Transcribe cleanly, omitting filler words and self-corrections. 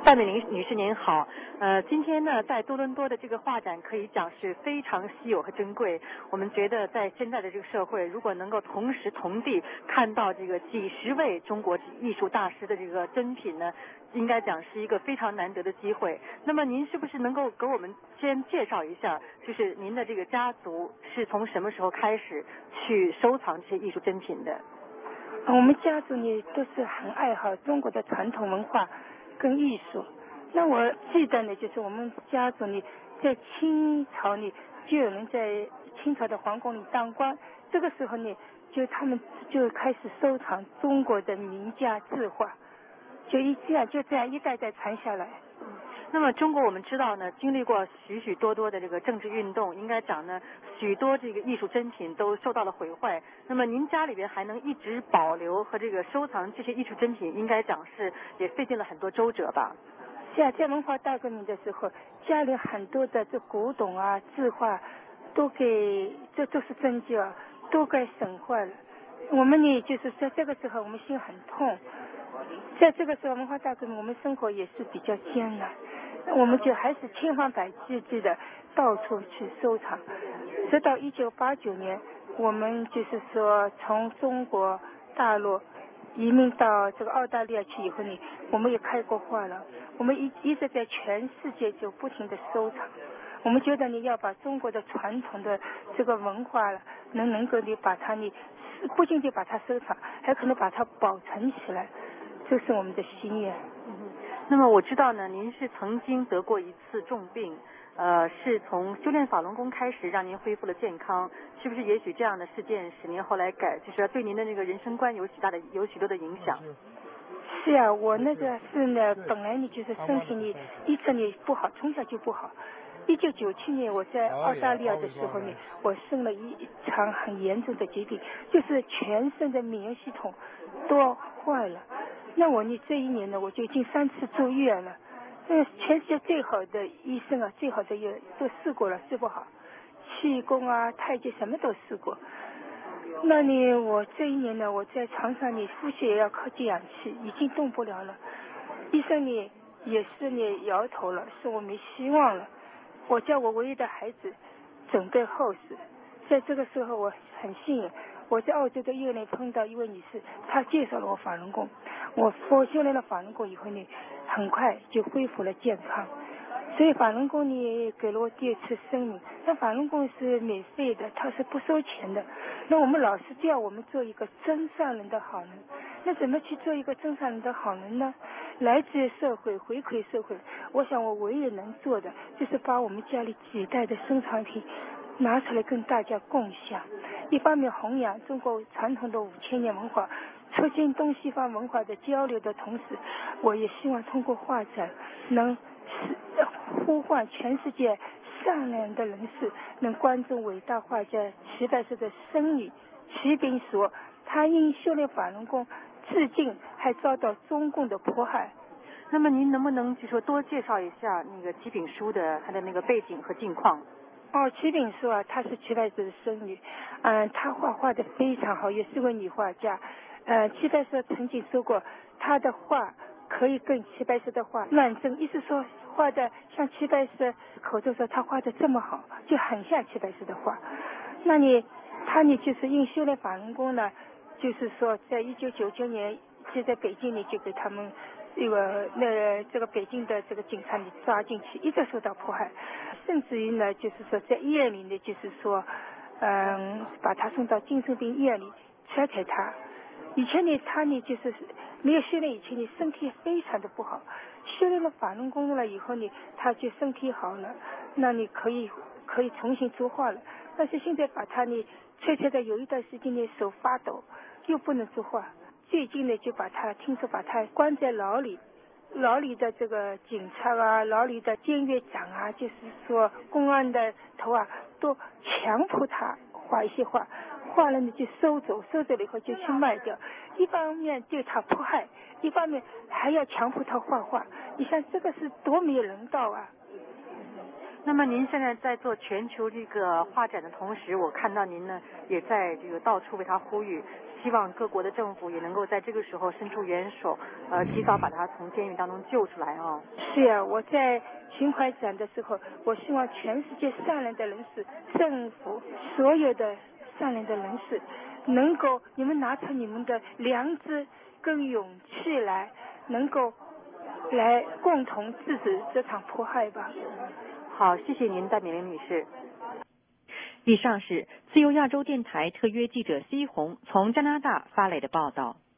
戴美玲女士您好，今天呢，在多伦多的这个画展可以讲是非常稀有和珍贵。我们觉得在现在的这个社会，如果能够同时同地看到这个几十位中国艺术大师的这个珍品呢，应该讲是一个非常难得的机会。那么您是不是能够给我们先介绍一下，就是您的这个家族是从什么时候开始去收藏这些艺术珍品的？ 我们家族呢都是很爱好中国的传统文化跟艺术。那我记得呢，就是我们家族呢在清朝呢就有人在清朝的皇宫里当官，这个时候呢就他们就开始收藏中国的名家字画，就这样一代代传下来。 那么中国我们知道呢，经历过许许多多的这个政治运动，应该讲呢，许多这个艺术珍品都受到了毁坏。那么您家里边还能一直保留和这个收藏这些艺术珍品，应该讲是也费尽了很多周折吧？ 是啊，在文化大革命的时候，家里很多的这古董啊、字画都是真迹啊，都给损坏了。我们呢，就是在这个时候，我们心很痛。在这个时候，文化大革命，我们生活也是比较艰难。我们就还是千方百计的到处去收藏，直到1989年，我们就是说从中国大陆移民到这个澳大利亚去以后呢，我们也开过画了，我们一直在全世界就不停的收藏。我们觉得你要把中国的传统的这个文化能够你把它你不仅仅把它收藏，还可能把它保存起来，这是我们的心愿。 那么我知道呢，您是曾经得过一次重病，是从修炼法轮功开始让您恢复了健康，是不是？也许这样的事件使您后来就是对您的那个人生观有许多的影响。 是啊，我那个是呢，本来呢就是身体呢一直呢不好，从小就不好。1997年我在澳大利亚的时候呢，我生了一场很严重的疾病，就是全身的免疫系统都坏了。那我呢这一年呢，我就已经3次住院了。全世界最好的医生啊，最好的药都试过了，治不好。气功啊、太极什么都试过。那呢，我这一年呢，我在床上呢，呼吸也要靠接氧气，已经动不了了。医生呢也是呢摇头了，说我没希望了。我叫我唯一的孩子准备后事。在这个时候，我很幸运，我在澳洲的医院里碰到一位女士，她介绍了我法轮功。我修炼了法轮功以后呢，很快就恢复了健康。所以法轮功呢给了我第2次生命。那法轮功是免费的，它是不收钱的。那我们老师叫我们做一个真善人的好人，那怎么去做一个真善人的好人呢？来自于社会，回馈社会。我想我唯一能做的就是把我们家里几代的收藏品拿出来跟大家共享，一方面弘扬中国传统的5000年文化，促进东西方文化的交流的同时，我也希望通过画展能呼唤全世界善良的人士能关注伟大画家齐白石的僧侣齐炳所，他因修炼法轮功至今还遭到中共的迫害。 那么您能不能就说多介绍一下那个齐炳书的他的那个背景和境况？ 齐炳书啊，他是齐白石的僧侣，他画的非常好，也是位女画家。齐白石曾经说过，他的画可以跟齐白石的画乱真，意思说画的像齐白石口中说他画的这么好，就很像齐白石的画。那他就是因修炼法轮功呢，就是说在1999年就在北京里就给他们这个北京的这个警察里抓进去，一直受到迫害，甚至于呢就是说在医院里呢就是说把他送到精神病医院里拆他。以前呢他呢就是没有修炼以前呢身体非常的不好，修炼了法轮功了以后呢他就身体好了，那你可以重新作画了。但是现在把他呢拆的有一段时间呢手发抖，又不能作画。最近呢就听说把他关在牢里的这个警察啊，牢里的监狱长啊，就是说公安的头啊，都强迫他画一些画了呢就收走了以后就去卖掉，一方面对他迫害，一方面还要强迫他画画。你想这个是多没有人道啊。 那么您现在在做全球这个画展的同时，我看到您呢也在这个到处为他呼吁，希望各国的政府也能够在这个时候伸出援手，及早把他从监狱当中救出来啊。 是呀，我在巡回展的时候，我希望全世界善良的人士、政府所有的善良的人士，能够你们拿出你们的良知跟勇气来，能够来共同制止这场迫害吧。 好，谢谢您，戴美玲女士。 以上是自由亚洲电台特约记者 C 红从加拿大发来的报道。